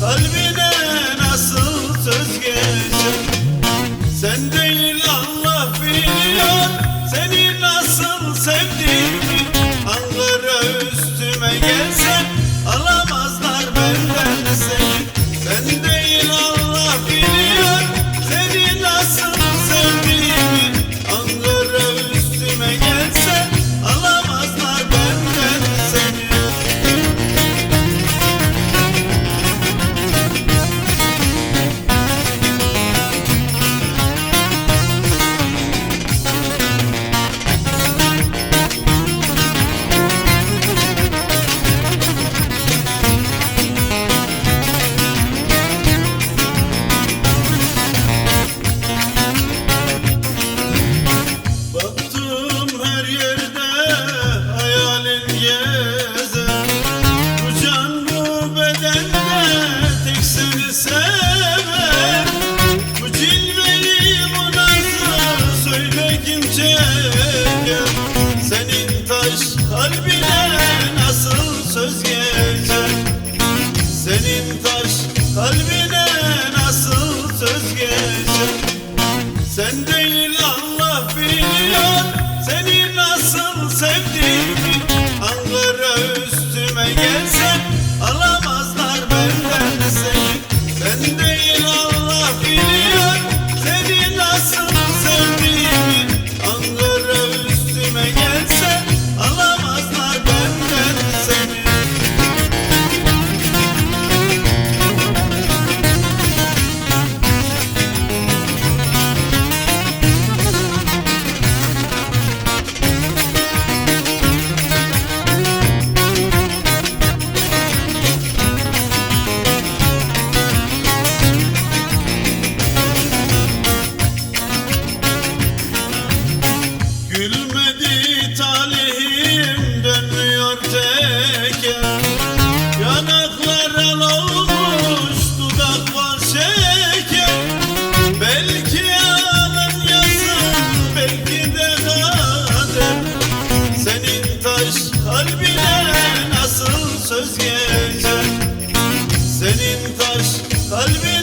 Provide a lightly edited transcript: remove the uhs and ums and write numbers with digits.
kalbine nasıl söz geçer? Sen değil Allah biliyor seni nasıl sevdiğimi. Ankara üstüme gelse alamazlar benden seni. Sen değil Allah biliyor seni nasıl sevdiğimi. Ankara üstüme gelse alamazlar benden seni. Baktım her yerde hayalin gezer. Bu can bu bedende tek seni sever. Bu cilveyi bu nazı söyle kim çeker? Senin taş kalbine nasıl söz geçer? Senin taş kalbine nasıl söz geçer? Sen değil Allah biliyor seni nasıl sevdiğimi. Ankara üstüme gelse alamazlar benden seni. Sen değil Allah biliyor seni nasıl sevdiğimi. Ankara üstüme gelse alamazlar benden seni. Gülmedi talihim dönmüyor teker. Yanaklar al olmuş dudak var şeker. Belki alın yazın belki de kader. Senin taş kalbine nasıl söz geçer? Senin taş kalbine